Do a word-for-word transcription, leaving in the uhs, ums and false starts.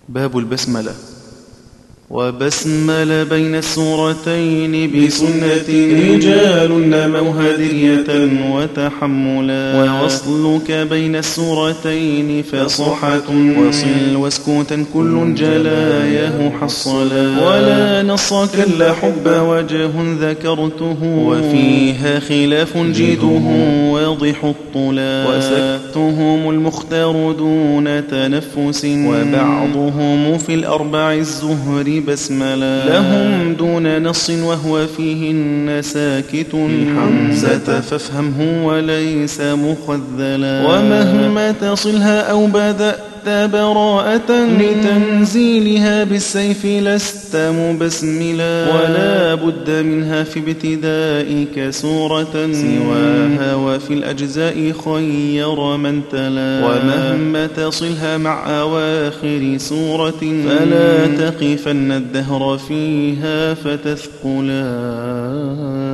باب البسملة. وبسمل بين السورتين بسنة رجال نموا هدية وتحملا، ووصلك بين السورتين فصحة وصل وسكوتا كل جلايه حصلا، ولا نص كلا حب وجه ذكرته وفيها خلاف جيده واضح الطلا، وسكتهم المختار دون تنفس وبعضهم في الأربع الزهر بسملا، لهم دون نص وهو فيهن ساكت حمزة فافهمه وليس مخذلا، ومهما تصلها أو بدأت براءة لتنزيلها بالسيف لست مبسملا، ولا بد منها في ابتدائك سورة سواها وفي الأجزاء خير من تلا، ومهما تصلها مع أواخر سورة فلا تقفن الدهر فيها فتثقلا.